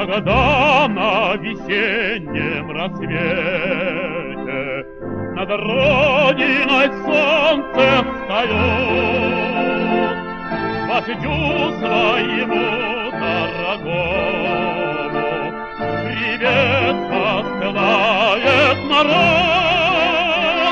Когда на весеннем рассвете над родиной солнце встает, вождю своему дорогому привет посылает народ.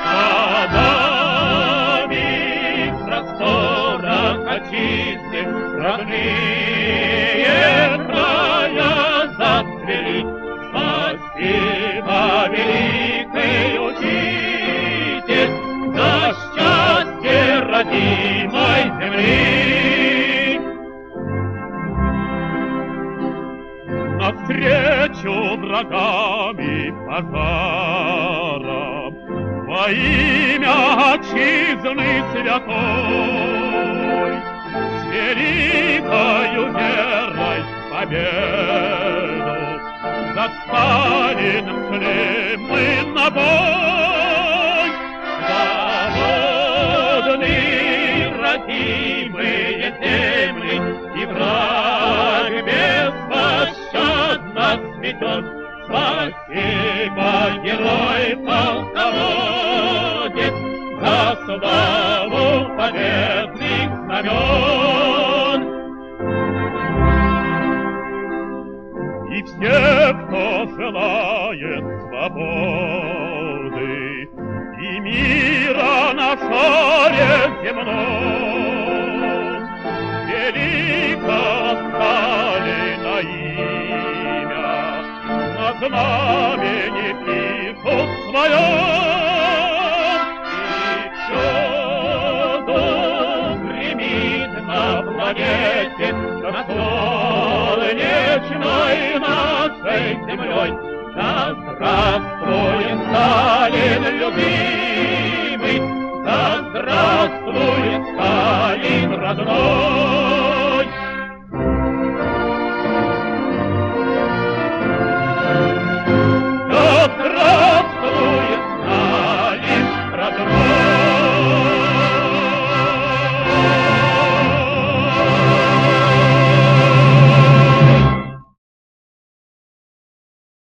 Садами в просторах очистых родные края зацвели. Спасибо, великий учитель, за счастье родимой земли. Навстречу врагами пожарам во имя отчизны святой с великою верой победу за Сталиным шли мы на бой. Свободные родимые земли, и враг беспощадно сметет. Спасибо, герой полководец, за славу победных знамен. И все, кто желает свободы и мира на шаре земном, великого Сталина имя на знамени пишут своем. И чудом гремит на планете над солнечной нашей землей. Да здравствует Сталин любимый, да здравствует Сталин родной.